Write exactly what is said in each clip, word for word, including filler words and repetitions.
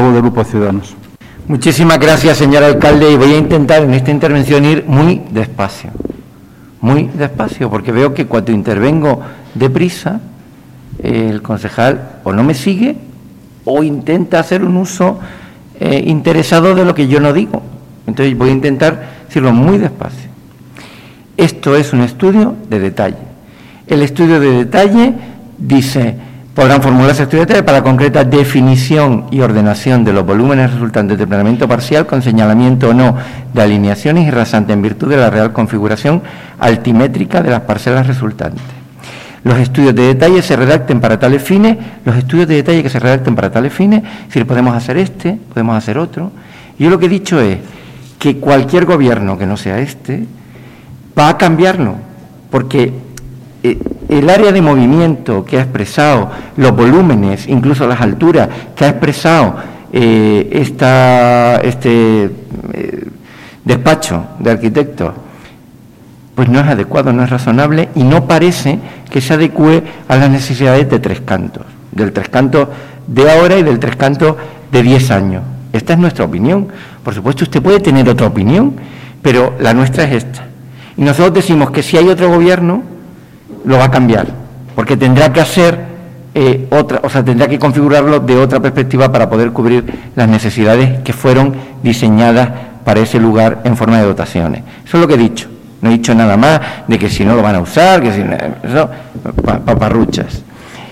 portavoz del Grupo Ciudadanos. Muchísimas gracias, señor alcalde, y voy a intentar en esta intervención ir muy despacio, muy despacio, porque veo que cuando intervengo deprisa, eh, el concejal o no me sigue o intenta hacer un uso eh, interesado de lo que yo no digo. Entonces voy a intentar decirlo muy despacio. Esto es un estudio de detalle. El estudio de detalle dice: podrán formularse estudios de detalle para concreta definición y ordenación de los volúmenes resultantes del planeamiento parcial con señalamiento o no de alineaciones y rasantes en virtud de la real configuración altimétrica de las parcelas resultantes. Los estudios de detalle se redacten para tales fines, los estudios de detalle que se redacten para tales fines, es decir, podemos hacer este, podemos hacer otro. Y yo lo que he dicho es que cualquier gobierno que no sea este va a cambiarlo, porque el área de movimiento que ha expresado, los volúmenes, incluso las alturas que ha expresado eh, esta, este eh, despacho de arquitectos, pues no es adecuado, no es razonable y no parece que se adecue a las necesidades de Tres Cantos, del Tres Cantos de ahora y del Tres Cantos de diez años. Esta es nuestra opinión. Por supuesto, usted puede tener otra opinión, pero la nuestra es esta. Y nosotros decimos que si hay otro gobierno, lo va a cambiar, porque tendrá que hacer eh, otra, o sea, tendrá que configurarlo de otra perspectiva para poder cubrir las necesidades que fueron diseñadas para ese lugar en forma de dotaciones. Eso es lo que he dicho. No he dicho nada más de que si no lo van a usar, que si no, eso, paparruchas.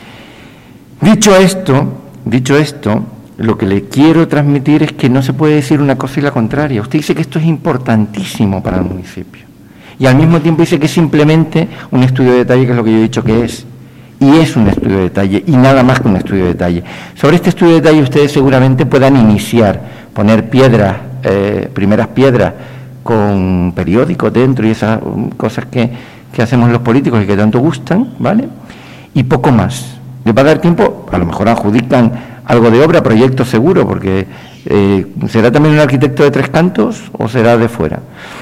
Dicho esto, dicho esto, lo que le quiero transmitir es que no se puede decir una cosa y la contraria. Usted dice que esto es importantísimo para el municipio. Y al mismo tiempo dice que es simplemente un estudio de detalle, que es lo que yo he dicho que es. Y es un estudio de detalle, y nada más que un estudio de detalle. Sobre este estudio de detalle ustedes seguramente puedan iniciar, poner piedras, eh, primeras piedras, con periódicos dentro y esas cosas que, que hacemos los políticos y que tanto gustan, ¿vale? Y poco más. Les va a dar tiempo, a lo mejor adjudican algo de obra, proyecto seguro, porque eh, ¿será también un arquitecto de Tres Cantos o será de fuera?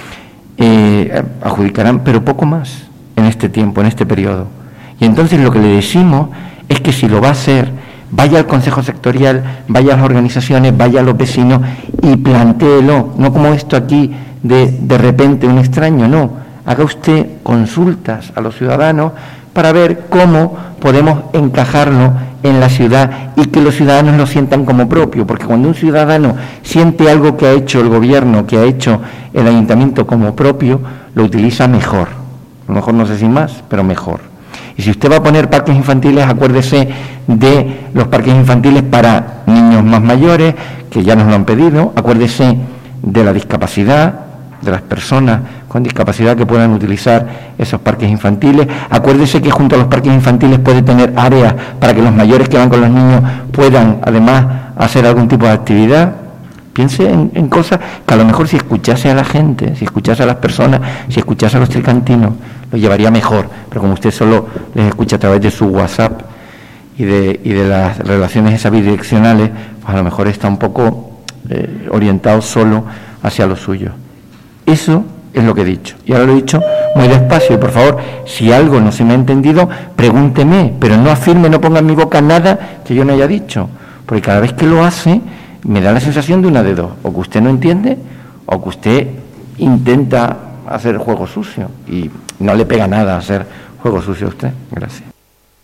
Eh, adjudicarán, pero poco más en este tiempo, en este periodo. Y entonces lo que le decimos es que si lo va a hacer, vaya al Consejo Sectorial, vaya a las organizaciones, vaya a los vecinos y plantéelo, no como esto aquí de de repente un extraño, no. Haga usted consultas a los ciudadanos para ver cómo podemos encajarlo en la ciudad y que los ciudadanos lo sientan como propio, porque cuando un ciudadano siente algo que ha hecho el gobierno, que ha hecho el ayuntamiento como propio, lo utiliza mejor. A lo mejor no sé si más, pero mejor. Y si usted va a poner parques infantiles, acuérdese de los parques infantiles para niños más mayores, que ya nos lo han pedido, acuérdese de la discapacidad, de las personas con discapacidad que puedan utilizar esos parques infantiles. Acuérdese que junto a los parques infantiles puede tener áreas para que los mayores que van con los niños puedan además hacer algún tipo de actividad. Piense en, en cosas que a lo mejor si escuchase a la gente, si escuchase a las personas, si escuchase a los tricantinos, lo llevaría mejor. Pero como usted solo les escucha a través de su WhatsApp y de, y de las relaciones esas bidireccionales, pues a lo mejor está un poco eh, orientado solo hacia lo suyo. Eso es lo que he dicho. Y ahora lo he dicho muy despacio. Y por favor, si algo no se me ha entendido, pregúnteme, pero no afirme, no ponga en mi boca nada que yo no haya dicho. Porque cada vez que lo hace, me da la sensación de una de dos. O que usted no entiende, o que usted intenta hacer juego sucio. Y no le pega nada hacer juego sucio a usted. Gracias.